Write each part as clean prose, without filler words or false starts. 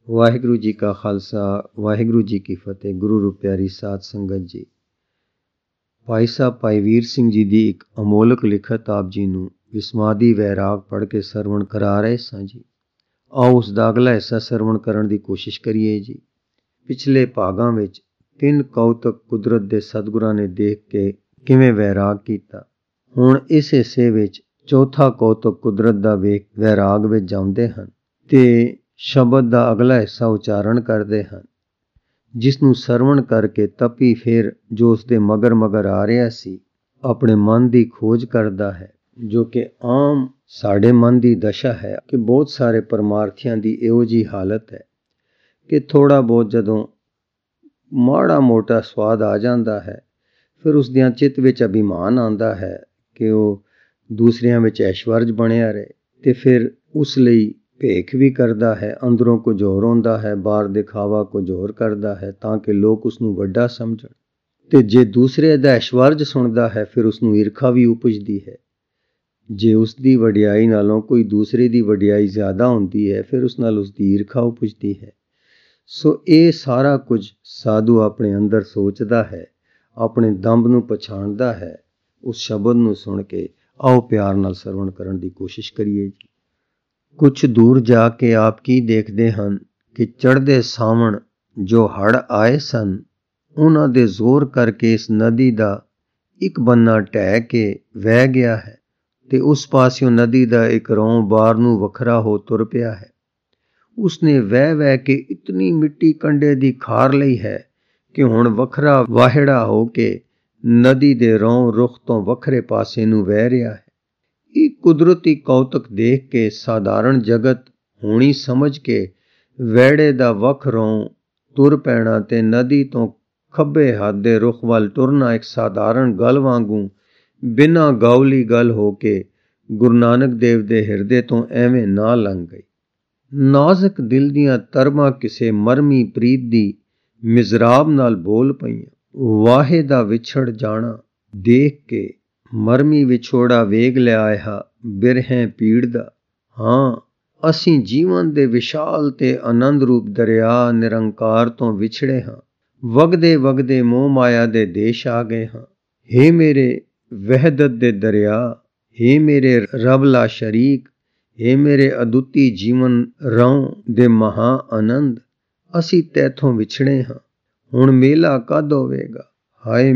ਵਾਹਿਗੁਰੂ ਜੀ ਕਾ ਖਾਲਸਾ ਵਾਹਿਗੁਰੂ ਜੀ ਕੀ ਫਤਿਹ। ਗੁਰੂ ਰੂਪ ਪਿਆਰੀ ਸਾਧ ਸੰਗਤ ਜੀ, ਭਾਈ ਸਾਹਿਬ ਭਾਈ ਵੀਰ ਸਿੰਘ ਜੀ ਦੀ ਇੱਕ ਅਮੋਲਕ ਲਿਖਤ ਆਪ ਜੀ ਨੂੰ ਵਿਸਮਾਦੀ ਵੈਰਾਗ ਪੜ੍ਹ ਕੇ ਸਰਵਣ ਕਰਾ ਰਹੇ ਸਾਂ ਜੀ। ਆਓ ਉਸ ਦਾ ਅਗਲਾ ਹਿੱਸਾ ਸਰਵਣ ਕਰਨ ਦੀ ਕੋਸ਼ਿਸ਼ ਕਰੀਏ ਜੀ। ਪਿਛਲੇ ਭਾਗਾਂ ਵਿੱਚ 3 ਕੌਤਕ ਕੁਦਰਤ ਦੇ ਸਤਿਗੁਰਾਂ ਨੇ ਦੇਖ ਕੇ ਕਿਵੇਂ ਵੈਰਾਗ ਕੀਤਾ। ਹੁਣ ਇਸ ਹਿੱਸੇ ਵਿੱਚ ਚੌਥਾ ਕੌਤਕ ਕੁਦਰਤ ਦਾ ਵੇਖ ਵੈਰਾਗ ਵਿੱਚ ਜਾਂਦੇ ਹਨ ਤੇ ਸ਼ਬਦ ਦਾ ਅਗਲਾ ਹਿੱਸਾ ਉਚਾਰਨ ਕਰਦੇ ਹਨ, ਜਿਸ ਨੂੰ ਸਰਵਣ ਕਰਕੇ ਤਪੀ ਫਿਰ ਜੋ ਉਸ ਦੇ ਮਗਰ ਆ ਰਿਹਾ ਸੀ ਆਪਣੇ ਮਨ ਦੀ ਖੋਜ ਕਰਦਾ ਹੈ, ਜੋ ਕਿ ਆਮ ਸਾਡੇ ਮਨ ਦੀ ਦਸ਼ਾ ਹੈ ਕਿ ਬਹੁਤ ਸਾਰੇ ਪਰਮਾਰਥੀਆਂ ਦੀ ਇਹੋ ਜਿਹੀ ਹਾਲਤ ਹੈ ਕਿ ਥੋੜਾ ਬਹੁਤ ਜਦੋਂ ਮਾੜਾ ਮੋਟਾ ਸਵਾਦ ਆ ਜਾਂਦਾ ਹੈ, ਫਿਰ ਉਸ ਦੀਆਂ ਚਿੱਤ ਵਿੱਚ ਅਭਿਮਾਨ ਆਉਂਦਾ ਹੈ ਕਿ ਉਹ ਦੂਸਰਿਆਂ ਵਿੱਚ ਐਸ਼ਵਰਜ ਬਣਿਆ ਰਹੇ ਤੇ ਫਿਰ ਉਸ ਲਈ ਭੇਖ ਵੀ ਕਰਦਾ ਹੈ। ਅੰਦਰੋਂ ਕੁਝ ਹੋਰ ਹੁੰਦਾ ਹੈ, ਬਾਹਰ ਦਿਖਾਵਾ ਕੁਝ ਹੋਰ ਕਰਦਾ ਹੈ ਤਾਂ ਕਿ ਲੋਕ ਉਸ ਨੂੰ ਵੱਡਾ ਸਮਝਣ। ਤੇ ਜੇ ਦੂਸਰੇ ਦਾ ਐਸ਼ਵਰਜ ਸੁਣਦਾ ਹੈ ਫਿਰ ਉਸ ਨੂੰ ਈਰਖਾ ਵੀ ਉਪਜਦੀ ਹੈ। ਜੇ ਉਸ ਦੀ ਵਡਿਆਈ ਨਾਲੋਂ ਕੋਈ ਦੂਸਰੇ ਦੀ ਵਡਿਆਈ ਜ਼ਿਆਦਾ ਹੁੰਦੀ ਹੈ ਫਿਰ ਉਸ ਨਾਲ ਉਸ ਦੀ ਈਰਖਾ ਉਪਜਦੀ ਹੈ। ਸੋ ਇਹ ਸਾਰਾ ਕੁਝ ਸਾਧੂ ਆਪਣੇ ਅੰਦਰ ਸੋਚਦਾ ਹੈ, ਆਪਣੇ ਦੰਭ ਨੂੰ ਪਛਾਣਦਾ ਹੈ। ਉਸ ਸ਼ਬਦ ਨੂੰ ਸੁਣ ਕੇ ਆਓ ਪਿਆਰ ਨਾਲ ਸਰਵਣ ਕਰਨ ਦੀ ਕੋਸ਼ਿਸ਼ ਕਰੀਏ ਜੀ। ਕੁਛ ਦੂਰ ਜਾ ਕੇ ਆਪ ਕੀ ਦੇਖਦੇ ਹਨ ਕਿ ਚੜ੍ਹਦੇ ਸਾਵਣ ਜੋ ਹੜ੍ਹ ਆਏ ਸਨ, ਉਹਨਾਂ ਦੇ ਜ਼ੋਰ ਕਰਕੇ ਇਸ ਨਦੀ ਦਾ ਇੱਕ ਬੰਨਾ ਢਹਿ ਕੇ ਵਹਿ ਗਿਆ ਹੈ ਤੇ ਉਸ ਪਾਸਿਓਂ ਨਦੀ ਦਾ ਇੱਕ ਰੌਂ ਬਾਹਰ ਨੂੰ ਵੱਖਰਾ ਹੋ ਤੁਰ ਪਿਆ ਹੈ। ਉਸਨੇ ਵਹਿ ਕੇ ਇਤਨੀ ਮਿੱਟੀ ਕੰਢੇ ਦੀ ਖਾਰ ਲਈ ਹੈ ਕਿ ਹੁਣ ਵੱਖਰਾ ਵਾਹਿੜਾ ਹੋ ਕੇ ਨਦੀ ਦੇ ਰੌਂ ਰੁੱਖ ਤੋਂ ਵੱਖਰੇ ਪਾਸੇ ਨੂੰ ਵਹਿ ਰਿਹਾ ਹੈ। ਇਹ ਕੁਦਰਤੀ ਕੌਤਕ ਦੇਖ ਕੇ ਸਾਧਾਰਨ ਜਗਤ ਹੋਣੀ ਸਮਝ ਕੇ ਵਹਿੜੇ ਦਾ ਵੱਖ ਰੌਂ ਤੁਰ ਪੈਣਾ ਤੇ ਨਦੀ ਤੋਂ ਖੱਬੇ ਹੱਥ ਦੇ ਰੁੱਖ ਵੱਲ ਤੁਰਨਾ ਇੱਕ ਸਾਧਾਰਨ ਗੱਲ ਵਾਂਗੂ ਬਿਨਾਂ ਗੌਲੀ ਗੱਲ ਹੋ ਕੇ ਗੁਰੂ ਨਾਨਕ ਦੇਵ ਦੇ ਹਿਰਦੇ ਤੋਂ ਐਵੇਂ ਨਾ ਲੰਘ ਗਈ। ਨਾਜ਼ਕ ਦਿਲ ਦੀਆਂ ਤਰਬਾਂ ਕਿਸੇ ਮਰਮੀ ਪ੍ਰੀਤ ਦੀ ਮਿਜ਼ਰਾਬ ਨਾਲ ਬੋਲ ਪਈਆਂ। ਵਾਹੇ ਦਾ ਵਿਛੜ ਜਾਣਾ ਦੇਖ ਕੇ ਮਰਮੀ ਵਿਛੋੜਾ ਵੇਗ ਲਿਆ ਆ ਬਿਰਹੇ ਪੀੜ ਦਾ। ਹਾਂ, ਅਸੀਂ ਜੀਵਨ ਦੇ ਵਿਸ਼ਾਲ ਤੇ ਆਨੰਦ ਰੂਪ ਦਰਿਆ ਨਿਰੰਕਾਰ ਤੋਂ ਵਿਛੜੇ ਹਾਂ। ਵਗਦੇ ਮੋਹ ਮਾਇਆ ਦੇ ਦੇਸ਼ ਆ ਗਏ ਹਾਂ। ਹੇ ਮੇਰੇ ਵਹਿਦਤ ਦੇ ਦਰਿਆ, ਹੇ ਮੇਰੇ ਰਬਲਾ ਸ਼ਰੀਕ, ਹੇ ਮੇਰੇ ਅਦੁੱਤੀ ਜੀਵਨ ਰਉ ਦੇ ਮਹਾ ਆਨੰਦ, ਅਸੀਂ ਤੈਥੋਂ ਵਿਛੜੇ ਹਾਂ। ਹੁਣ ਮੇਲਾ ਕਦ ਹੋਵੇਗਾ? ਹਾਏ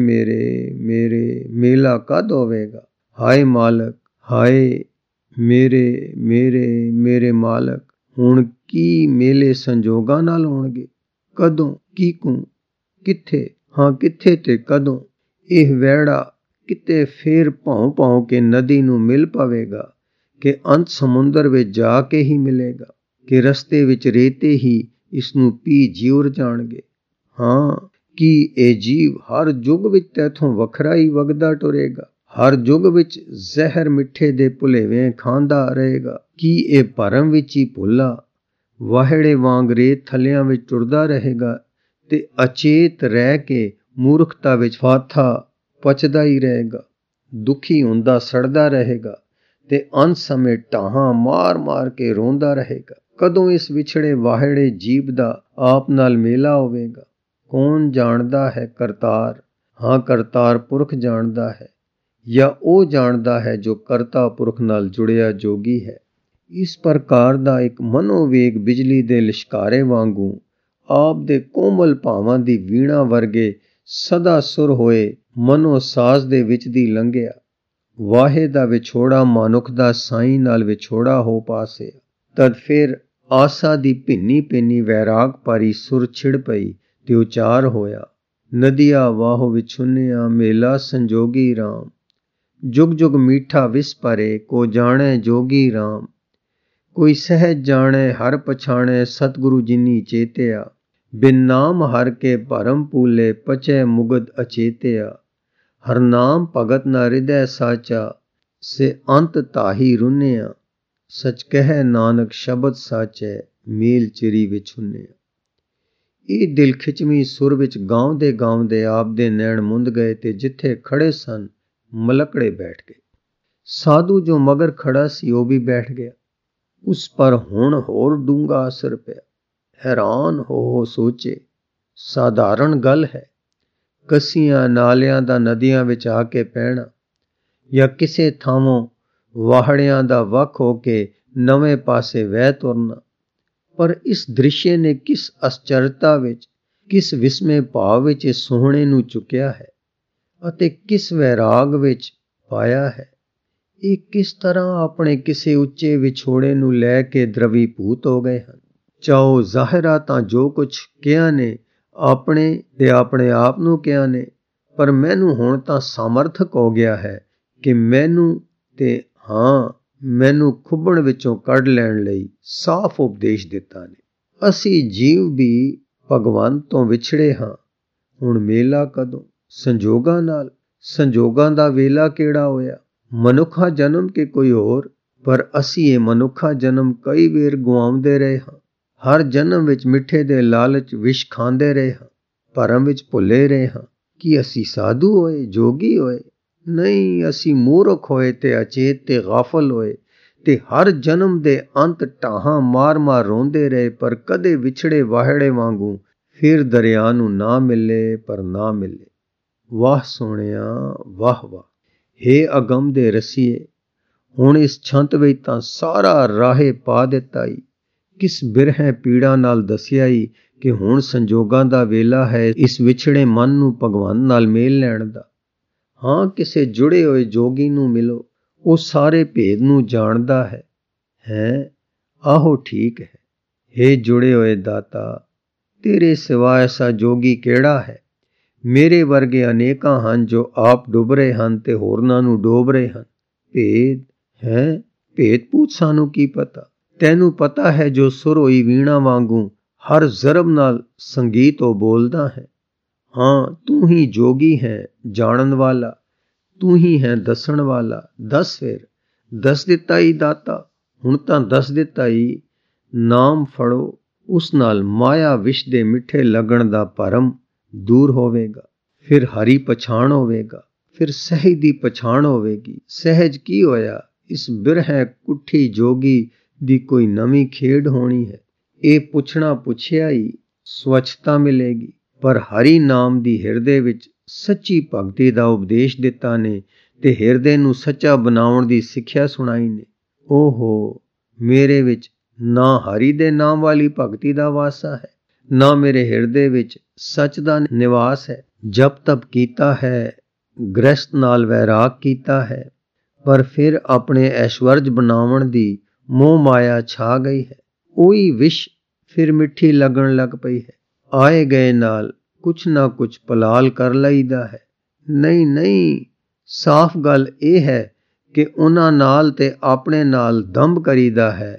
ਮੇਰੇ ਮੇਲਾ ਕਦ ਹੋਵੇਗਾ? ਹਾਏ ਮਾਲਕ, ਹਾਏ ਮੇਰੇ ਮਾਲਕ, ਹੁਣ ਕੀ ਮੇਲੇ ਸੰਜੋਗਾਂ ਨਾਲ ਹੋਣਗੇ? ਕਦੋਂ, ਕਿੱਥੇ ਤੇ ਕਦੋਂ? ਇਹ ਵਹਿੜਾ ਕਿਤੇ ਫੇਰ ਭੌਂ ਕੇ ਨਦੀ ਨੂੰ ਮਿਲ ਪਵੇਗਾ ਕਿ ਅੰਤ ਸਮੁੰਦਰ ਵਿੱਚ ਜਾ ਕੇ ਹੀ ਮਿਲੇਗਾ ਕਿ ਰਸਤੇ ਵਿੱਚ ਰੇਤੇ ਹੀ ਇਸ ਨੂੰ ਪੀ ਜਿਉਰ ਜਾਣਗੇ? ਹਾਂ, ਕੀ ਇਹ ਜੀਵ ਹਰ ਯੁੱਗ ਵਿੱਚ ਤੈਥੋਂ ਵੱਖਰਾ ਹੀ ਵਗਦਾ ਟੁਰੇਗਾ? ਹਰ ਯੁੱਗ ਵਿੱਚ ਜ਼ਹਿਰ ਮਿੱਠੇ ਦੇ ਭੁਲੇਵੇਂ ਖਾਂਦਾ ਰਹੇਗਾ? ਕੀ ਇਹ ਭਰਮ ਵਿੱਚ ਹੀ ਭੁੱਲਾ ਵਾਹਿੜੇ ਵਾਂਗ ਰੇਤ ਥੱਲਿਆਂ ਵਿੱਚ ਟੁਰਦਾ ਰਹੇਗਾ ਤੇ ਅਚੇਤ ਰਹਿ ਕੇ ਮੂਰਖਤਾ ਵਿੱਚ ਫਾਥਾ ਪਚਦਾ ਹੀ ਰਹੇਗਾ? ਦੁਖੀ ਹੁੰਦਾ ਸੜਦਾ ਰਹੇਗਾ ਤੇ ਅੰਤ ਸਮੇਂ ਢਾਹਾਂ ਮਾਰ ਕੇ ਰੋਂਦਾ ਰਹੇਗਾ? ਕਦੋਂ ਇਸ ਵਿਛੜੇ ਵਾਹਿੜੇ ਜੀਵ ਦਾ ਆਪ ਨਾਲ ਮੇਲਾ ਹੋਵੇਗਾ? ਕੌਣ ਜਾਣਦਾ ਹੈ? ਕਰਤਾਰ। ਹਾਂ, ਕਰਤਾਰ ਪੁਰਖ ਜਾਣਦਾ ਹੈ, ਜਾਂ ਉਹ ਜਾਣਦਾ ਹੈ ਜੋ ਕਰਤਾ ਪੁਰਖ ਨਾਲ ਜੁੜਿਆ ਜੋਗੀ ਹੈ। ਇਸ ਪ੍ਰਕਾਰ ਦਾ ਇੱਕ ਮਨੋਵੇਗ ਬਿਜਲੀ ਦੇ ਲਿਸ਼ਕਾਰੇ ਵਾਂਗੂ ਆਪ ਦੇ ਕੋਮਲ ਭਾਵਾਂ ਦੀ ਵੀਣਾ ਵਰਗੇ ਸਦਾ ਸੁਰ ਹੋਏ ਮਨੋ ਸਾਜ਼ ਦੇ ਵਿੱਚ ਦੀ ਲੰਘਿਆ। ਵਾਹੇ ਦਾ ਵਿਛੋੜਾ ਮਨੁੱਖ ਦਾ ਸਾਈਂ ਨਾਲ ਵਿਛੋੜਾ ਹੋ ਪਾਸੇ। ਤਦ ਫਿਰ ਆਸਾ ਦੀ ਭਿੰਨੀ ਵੈਰਾਗ ਭਰੀ ਸੁਰ ਛਿੜ ਪਈ ਤੇ ਉਚਾਰ ਹੋਇਆ, ਨਦੀਆ ਵਾਹੋ ਵਿਛੁੰਨਿਆ ਮੇਲਾ ਸੰਜੋਗੀ ਰਾਮ। ਜੁਗ ਮੀਠਾ ਵਿਸ ਭਰੇ ਕੋ ਜਾਣੇ ਜੋਗੀ ਰਾਮ। ਕੋਈ ਸਹਿਜ ਜਾਣੇ ਹਰ ਪਛਾਣੇ ਸਤਿਗੁਰੂ ਜਿਨੀ ਚੇਤਿਆ। ਬਿਨ ਨਾਮ ਹਰ ਕੇ ਭਰਮ ਭੂਲੇ ਪਚੈ ਮੁਗਧ ਅਚੇਤਿਆ। ਹਰ ਨਾਮ ਭਗਤ ਨ ਹਿਰਦੈ ਸਾਚਾ ਸੇ ਅੰਤ ਤਾਹੀ ਰੁੰਨਿਆ। ਸਚ ਕਹਿ ਨਾਨਕ ਸ਼ਬਦ ਸਾਚੈ ਮੇਲ ਚਿਰੀ ਵਿਛੁੰਨਿਆ। ਇਹ ਦਿਲ ਖਿਚਵੀਂ ਸੁਰ ਵਿੱਚ ਗਾਉਂਦੇ ਆਪ ਦੇ ਨੈਣ ਮੁੰਦ ਗਏ ਤੇ ਜਿੱਥੇ ਖੜੇ ਸਨ ਮਲਕੜੇ ਬੈਠ ਗਏ। ਸਾਧੂ ਜੋ ਮਗਰ ਖੜਾ ਸੀ ਉਹ ਵੀ ਬੈਠ ਗਿਆ। ਉਸ ਪਰ ਹੁਣ ਹੋਰ ਡੂੰਘਾ ਅਸਰ ਪਿਆ। ਹੈਰਾਨ ਹੋ ਸੋਚੇ, ਸਾਧਾਰਨ ਗੱਲ ਹੈ। ਕੱਸੀਆਂ ਨਾਲਿਆਂ ਦਾ ਨਦੀਆਂ ਵਿੱਚ ਆ ਕੇ ਪੈਣਾ, ਜਾਂ ਕਿਸੇ ਥਾਂੋਂ ਵਾਹੜਿਆਂ ਦਾ ਵੱਖ ਹੋ ਕੇ ਨਵੇਂ ਪਾਸੇ ਵਹਿ ਤੁਰਨਾ। ਪਰ ਇਸ ਦ੍ਰਿਸ਼ਯ ਨੇ ਕਿਸ ਅਸਚਰਤਾ ਵਿੱਚ, ਕਿਸ ਵਿਸਮੇ ਭਾਵ ਵਿੱਚ ਇਸ ਸੋਹਣੇ ਨੂੰ ਚੁੱਕਿਆ ਹੈ ਅਤੇ ਕਿਸ ਵੈਰਾਗ ਵਿੱਚ ਪਾਇਆ ਹੈ। ਇਹ ਕਿਸ ਤਰ੍ਹਾਂ ਆਪਣੇ ਕਿਸੇ ਉੱਚੇ ਵਿਛੋੜੇ ਨੂੰ ਲੈ ਕੇ ਦ੍ਰਵੀਭੂਤ ਹੋ ਗਏ ਹਨ। ਚਾਹੋ ਜ਼ਾਹਿਰਾ ਤਾਂ ਜੋ ਕੁਝ ਕਿਹਾ ਨੇ ਆਪਣੇ ਤੇ ਆਪਣੇ ਆਪ ਨੂੰ ਕਿਹਾ ਨੇ, ਪਰ ਮੈਨੂੰ ਹੁਣ ਤਾਂ ਸਾਮਰਥਕ ਹੋ ਗਿਆ ਹੈ ਕਿ ਮੈਨੂੰ ਖੁੱਬਣ ਵਿੱਚੋਂ ਕੱਢ ਲੈਣ ਲਈ ਸਾਫ਼ ਉਪਦੇਸ਼ ਦਿੱਤਾ ਨੇ। ਅਸੀਂ ਜੀਵ ਵੀ ਭਗਵਾਨ ਤੋਂ ਵਿਛੜੇ ਹਾਂ। ਹੁਣ ਮੇਲਾ ਕਦੋਂ? ਸੰਜੋਗਾਂ ਨਾਲ। ਸੰਜੋਗਾਂ ਦਾ ਵੇਲਾ ਕਿਹੜਾ ਹੋਇਆ? ਮਨੁੱਖਾ ਜਨਮ ਕਿ ਕੋਈ ਹੋਰ? ਪਰ ਅਸੀਂ ਇਹ ਮਨੁੱਖਾ ਜਨਮ ਕਈ ਵੇਰ ਗੁਆਉਂਦੇ ਰਹੇ ਹਾਂ। ਹਰ ਜਨਮ ਵਿੱਚ ਮਿੱਠੇ ਦੇ ਲਾਲਚ ਵਿਸ਼ ਖਾਂਦੇ ਰਹੇ ਹਾਂ, ਭਰਮ ਵਿੱਚ ਭੁੱਲੇ ਰਹੇ ਹਾਂ। ਕੀ ਅਸੀਂ ਸਾਧੂ ਹੋਏ, ਜੋਗੀ ਹੋਏ? ਨਹੀਂ, ਅਸੀਂ ਮੂਰਖ ਹੋਏ ਤੇ ਅਚੇਤ ਤੇ ਗਾਫਲ ਹੋਏ, ਤੇ ਹਰ ਜਨਮ ਦੇ ਅੰਤ ਢਾਹਾਂ ਮਾਰ-ਮਾਰ ਰੋਂਦੇ ਰਹੇ, ਪਰ ਕਦੇ ਵਿਛੜੇ ਵਾਹੜੇ ਵਾਂਗੂ ਫਿਰ ਦਰਿਆ ਨੂੰ ਨਾ ਮਿਲੇ, ਪਰ ਨਾ ਮਿਲੇ। ਵਾਹ ਸੋਹਣਿਆ, ਵਾਹ ਵਾਹ। ਹੇ ਅਗਮ ਦੇ ਰਸੀਏ, ਹੁਣ ਇਸ ਛੰਤ ਵਿੱਚ ਤਾਂ ਸਾਰਾ ਰਾਹੇ ਪਾ ਦਿੱਤਾ ਈ। ਕਿਸ ਬਿਰਹੈ ਪੀੜਾ ਨਾਲ ਦੱਸਿਆ ਈ ਕਿ ਹੁਣ ਸੰਜੋਗਾਂ ਦਾ ਵੇਲਾ ਹੈ ਇਸ ਵਿਛੜੇ ਮਨ ਨੂੰ ਭਗਵਾਨ ਨਾਲ ਮੇਲ ਲੈਣ ਦਾ। ਹਾਂ, ਕਿਸੇ ਜੁੜੇ ਹੋਏ ਜੋਗੀ ਨੂੰ ਮਿਲੋ, ਉਹ ਸਾਰੇ ਭੇਦ ਨੂੰ ਜਾਣਦਾ ਹੈ। ਆਹੋ ਠੀਕ ਹੈ। ਹੇ ਜੁੜੇ ਹੋਏ ਦਾਤਾ, ਤੇਰੇ ਸਿਵਾ ਐਸਾ ਜੋਗੀ ਕਿਹੜਾ ਹੈ? ਮੇਰੇ ਵਰਗੇ ਅਨੇਕਾਂ ਹਨ ਜੋ ਆਪ ਡੁੱਬ ਰਹੇ ਹਨ ਤੇ ਹੋਰਨਾਂ ਨੂੰ ਡੋਬ ਰਹੇ ਹਨ। ਭੇਦ ਭੂਤ ਸਾਨੂੰ ਕੀ ਪਤਾ? ਤੈਨੂੰ ਪਤਾ ਹੈ ਜੋ ਸੁਰ ਹੋਈ ਵੀਣਾ ਵਾਂਗੂ ਹਰ ਜ਼ਰਬ ਨਾਲ ਸੰਗੀਤ ਉਹ ਬੋਲਦਾ ਹੈ। ਹਾਂ, ਤੂੰ ਹੀ ਜੋਗੀ ਹੈ, ਜਾਣਨ ਵਾਲਾ, ਤੂੰ ਹੀ ਹੈ ਦੱਸਣ ਵਾਲਾ। ਦੱਸ ਫਿਰ। ਦੱਸ ਦਿੱਤਾ ਈ ਦਾਤਾ, ਹੁਣ ਤਾਂ ਦੱਸ ਦਿੱਤਾ ਈ। ਨਾਮ ਫੜੋ, ਉਸ ਨਾਲ ਮਾਇਆ ਵਿਸ਼ ਦੇ ਮਿੱਠੇ ਲੱਗਣ ਦਾ ਭਰਮ ਦੂਰ ਹੋਵੇਗਾ। ਫਿਰ ਹਰੀ ਪਛਾਣ ਹੋਵੇਗਾ, ਫਿਰ ਸਹਿਜ ਦੀ ਪਛਾਣ ਹੋਵੇਗੀ। ਸਹਿਜ ਕੀ ਹੋਇਆ? ਇਸ ਬਿਰਹੈ ਕੁੱਠੀ ਜੋਗੀ ਦੀ ਕੋਈ ਨਵੀਂ ਖੇਡ ਹੋਣੀ ਹੈ। ਇਹ ਪੁੱਛਣਾ ਪੁੱਛਿਆ ਹੀ ਸਵੱਛਤਾ ਮਿਲੇਗੀ। ਪਰ ਹਰੀ ਨਾਮ ਦੀ ਹਿਰਦੇ ਵਿੱਚ ਸੱਚੀ ਭਗਤੀ ਦਾ ਉਪਦੇਸ਼ ਦਿੱਤਾ ਨੇ ਤੇ ਹਿਰਦੇ ਨੂੰ ਸੱਚਾ ਬਣਾਉਣ ਦੀ ਸਿੱਖਿਆ ਸੁਣਾਈ ਨੇ। ਓਹੋ, ਮੇਰੇ ਵਿੱਚ ਨਾ ਹਰੀ ਦੇ ਨਾਮ ਵਾਲੀ ਭਗਤੀ ਦਾ ਵਾਸਾ ਹੈ, ਨਾ ਮੇਰੇ ਹਿਰਦੇ ਵਿੱਚ ਸੱਚ ਦਾ ਨਿਵਾਸ ਹੈ। ਜਪ ਤਪ ਕੀਤਾ ਹੈ, ਗ੍ਰਸਤ ਨਾਲ ਵੈਰਾਗ ਕੀਤਾ ਹੈ, ਪਰ ਫਿਰ ਆਪਣੇ ਐਸ਼ਵਰਜ ਬਣਾਉਣ ਦੀ ਮੋਹ ਮਾਇਆ ਛਾ ਗਈ ਹੈ। ਉਹੀ ਵਿਸ਼ ਫਿਰ ਮਿੱਠੀ ਲੱਗਣ ਲੱਗ ਪਈ ਹੈ। ਆਏ ਗਏ ਨਾਲ ਕੁਛ ਨਾ ਕੁਛ ਪਲਾਲ ਕਰ ਲਈਦਾ ਹੈ। ਨਹੀਂ, ਸਾਫ਼ ਗੱਲ ਇਹ ਹੈ ਕਿ ਉਹਨਾਂ ਨਾਲ ਤੇ ਆਪਣੇ ਨਾਲ ਦੰਭ ਕਰੀਦਾ ਹੈ।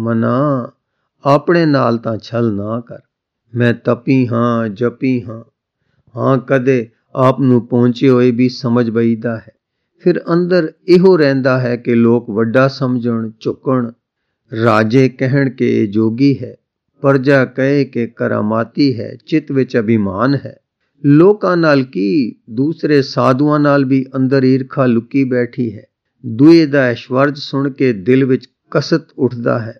ਮਨਾ, ਆਪਣੇ ਨਾਲ ਤਾਂ ਛਲ ਨਾ ਕਰ। ਮੈਂ ਤਪੀ ਹਾਂ, ਜਪੀ ਹਾਂ। ਹਾਂ, ਕਦੇ ਆਪ ਨੂੰ ਪਹੁੰਚੇ ਹੋਏ ਵੀ ਸਮਝ ਬਈਦਾ ਹੈ। ਫਿਰ ਅੰਦਰ ਇਹੋ ਰਹਿੰਦਾ ਹੈ ਕਿ ਲੋਕ ਵੱਡਾ ਸਮਝਣ, ਝੁਕਣ। ਰਾਜੇ ਕਹਿਣ ਕਿ ਇਹ ਜੋਗੀ ਹੈ, ਪ੍ਰਜਾ ਕਹੇ ਕਿ ਕਰਾਮਾਤੀ ਹੈ, ਚਿੱਤ ਵਿੱਚ ਅਭਿਮਾਨ ਹੈ। ਲੋਕਾਂ ਨਾਲ ਕੀ, ਦੂਸਰੇ ਸਾਧੂਆਂ ਨਾਲ ਵੀ ਅੰਦਰ ਈਰਖਾ ਲੁਕੀ ਬੈਠੀ ਹੈ। ਦੂਏ ਦਾ ਐਸ਼ਵਰਜ ਸੁਣ ਕੇ ਦਿਲ ਵਿੱਚ ਕਸਤ ਉੱਠਦਾ ਹੈ।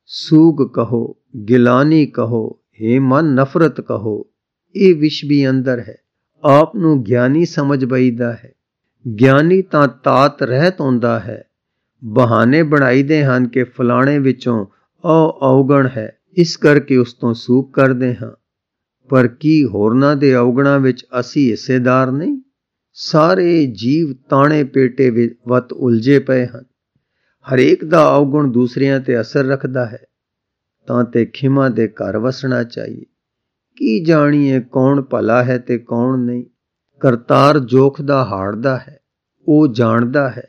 ਸੂਗ ਕਹੋ, ਗਿਲਾਨੀ ਕਹੋ, ਹੇ ਮਨ ਨਫ਼ਰਤ ਕਹੋ, ਇਹ ਵਿਸ਼ ਵੀ ਅੰਦਰ ਹੈ। ਆਪ ਨੂੰ ਗਿਆਨੀ ਸਮਝ ਬਈਦਾ ਹੈ। ਗਿਆਨੀ ਤਾਂ ਤਾਤ ਰਹਿਤ ਹੁੰਦਾ ਹੈ। ਬਹਾਨੇ ਬਣਾਈਦੇ ਹਨ ਕਿ ਫਲਾਣੇ ਵਿੱਚੋਂ ਅਵਗਣ ਹੈ, ਇਸ ਕਰਕੇ ਉਸ ਤੋਂ ਸੂਗ ਕਰਦੇ ਹਾਂ। ਪਰ ਕੀ ਹੋਰਨਾਂ ਦੇ ਅਵਗਣਾਂ ਵਿੱਚ ਅਸੀਂ ਹਿੱਸੇਦਾਰ ਨਹੀਂ? ਸਾਰੇ ਜੀਵ ਤਾਣੇ ਪੇਟੇ ਵੱਤ ਉਲਝੇ ਪਏ ਹਨ। ਹਰੇਕ ਦਾ ਅਵਗੁਣ ਦੂਸਰਿਆਂ ਤੇ ਅਸਰ ਰੱਖਦਾ ਹੈ। ਤਾਂ ਤੇ ਖਿਮਾ ਦੇ ਘਰ ਵਸਣਾ ਚਾਹੀਏ। ਕੀ ਜਾਣੀਏ ਕੌਣ ਭਲਾ ਹੈ ਤੇ ਕੌਣ ਨਹੀਂ? ਕਰਤਾਰ ਜੋਖਦਾ ਹਾੜਦਾ ਹੈ, ਉਹ ਜਾਣਦਾ ਹੈ।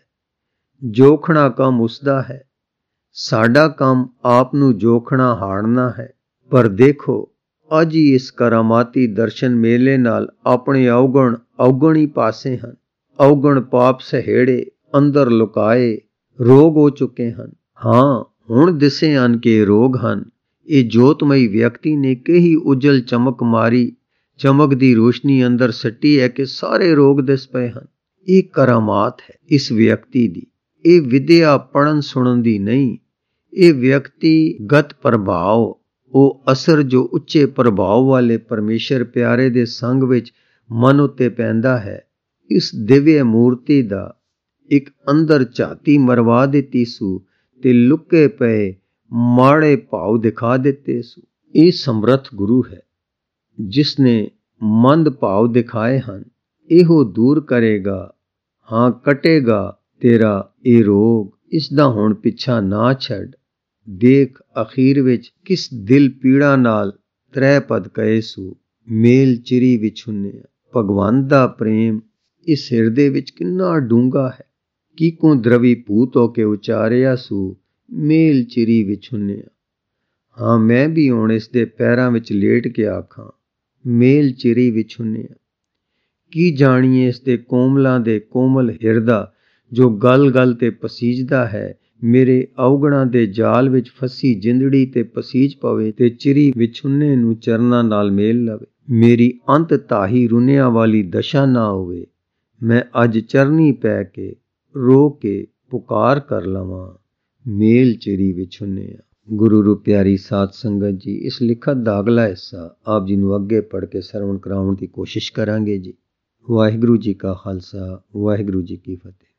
ਜੋਖਣਾ ਕੰਮ ਉਸਦਾ ਹੈ, ਸਾਡਾ ਕੰਮ ਆਪ ਨੂੰ ਜੋਖਣਾ ਹਾੜਨਾ ਹੈ। ਪਰ ਦੇਖੋ, ਅੱਜ ਹੀ ਇਸ ਕਰਾਮਾਤੀ ਦਰਸ਼ਨ ਮੇਲੇ ਨਾਲ ਆਪਣੇ ਅਵਗਣ ਹੀ ਪਾਸੇ ਹਨ। ਅਵਗਣ ਪਾਪ ਸਹੇੜੇ ਅੰਦਰ ਲੁਕਾਏ ਰੋਗ ਹੋ ਚੁੱਕੇ ਹਨ। ਹਾਂ, ਹੁਣ ਦਿਸੇ ਹਨ ਕਿ ਇਹ ਰੋਗ ਹਨ। ਇਹ ਜੋਤਮਈ ਵਿਅਕਤੀ ਨੇ ਕਹੀ ਉਜਲ ਚਮਕ ਮਾਰੀ, ਚਮਕ ਦੀ ਰੋਸ਼ਨੀ ਅੰਦਰ ਸੱਟੀ ਹੈ ਕਿ ਸਾਰੇ ਰੋਗ ਦਿਸ ਪਏ ਹਨ। ਇਹ ਕਰਾਮਾਤ ਹੈ ਇਸ ਵਿਅਕਤੀ ਦੀ। ਇਹ ਵਿਦਿਆ ਪੜ੍ਹਨ ਸੁਣਨ ਦੀ ਨਹੀਂ, ਇਹ ਵਿਅਕਤੀਗਤ ਪ੍ਰਭਾਵ ਉਹ ਅਸਰ ਜੋ ਉੱਚੇ ਪ੍ਰਭਾਵ ਵਾਲੇ ਪਰਮੇਸ਼ਰ ਪਿਆਰੇ ਦੇ ਸੰਗ ਵਿੱਚ ਮਨ ਉੱਤੇ ਪੈਂਦਾ ਹੈ, ਇਸ ਦਿਵਯ ਮੂਰਤੀ ਦਾ ਇੱਕ ਅੰਦਰ ਝਾਤੀ ਮਰਵਾ ਦਿੱਤੀ ਸੂ ਤੇ ਲੁਕੇ ਪਏ ਮਾੜੇ ਭਾਵ ਦਿਖਾ ਦਿੱਤੇ ਸੂ। ਇਹ ਸਮਰੱਥ ਗੁਰੂ ਹੈ ਜਿਸ ਨੇ ਮੰਦ ਭਾਵ ਦਿਖਾਏ ਹਨ, ਇਹੋ ਦੂਰ ਕਰੇਗਾ। ਹਾਂ, ਕੱਟੇਗਾ ਤੇਰਾ ਇਹ ਰੋਗ, ਇਸ ਦਾ ਹੁਣ ਪਿੱਛਾ ਨਾ ਛੱਡ। ਦੇਖ ਅਖੀਰ ਵਿੱਚ ਕਿਸ ਦਿਲ ਪੀੜਾ ਨਾਲ ਤ੍ਰੈ ਪਦ ਕਹੇ ਸੂ, ਮੇਲ ਚਿਰੀ ਵਿਛੁੰਨਿਆ। ਭਗਵਾਨ ਦਾ ਪ੍ਰੇਮ ਇਸ ਹਿਰਦੇ ਵਿੱਚ ਕਿੰਨਾ ਡੂੰਘਾ ਹੈ। ਕਿਕੋਂ ਦਰਵੀ ਭੂਤ ਹੋ ਕੇ ਉਚਾਰਿਆ ਸੂ, ਮੇਲ ਚਿਰੀ ਵਿਛੁੰਨਿਆ। ਹਾਂ, ਮੈਂ ਵੀ ਹੁਣ ਇਸ ਦੇ ਪੈਰਾਂ ਵਿੱਚ ਲੇਟ ਕੇ ਆਖਾਂ, ਮੇਲ ਚਿਰੀ ਵਿਛੁੰਨਿਆ। ਕੀ ਜਾਣੀਏ ਇਸ ਦੇ ਕੋਮਲਾਂ ਦੇ ਕੋਮਲ ਹਿਰਦਾ ਜੋ ਗਲ ਗਲ ਤੇ ਪਸੀਜਦਾ ਹੈ। ਮੇਰੇ ਔਗਣਾਂ ਦੇ ਜਾਲ ਵਿੱਚ ਫਸੀ ਜਿੰਦੜੀ ਤੇ ਪਸੀਜ ਪਵੇ ਤੇ ਚਿਰੀ ਵਿਛੁੰਨੇ ਨੂੰ ਚਰਨਾਂ ਨਾਲ ਮੇਲ ਲਵੇ। ਮੇਰੀ ਅੰਤ ਤਾਹੀ ਰੁਨਿਆਂ ਵਾਲੀ ਦਸ਼ਾ ਨਾ ਹੋਵੇ। ਮੈਂ ਅੱਜ ਚਰਨੀ ਪੈ ਕੇ ਰੋ ਕੇ ਪੁਕਾਰ ਕਰ ਲਵਾਂ, ਮੇਲ ਚਿਰੀ ਵਿਛੁੰਨਿਆ। ਗੁਰੂ ਰੂ ਪਿਆਰੀ ਸਾਧ ਸੰਗਤ ਜੀ, ਇਸ ਲਿਖਤ ਦਾ ਅਗਲਾ ਹਿੱਸਾ ਆਪ ਜੀ ਨੂੰ ਅੱਗੇ ਪੜ੍ਹ ਕੇ ਸਰਵਣ ਕਰਾਉਣ ਦੀ ਕੋਸ਼ਿਸ਼ ਕਰਾਂਗੇ ਜੀ। ਵਾਹਿਗੁਰੂ ਜੀ ਕਾ ਖਾਲਸਾ, ਵਾਹਿਗੁਰੂ ਜੀ ਕੀ ਫਤਿਹ।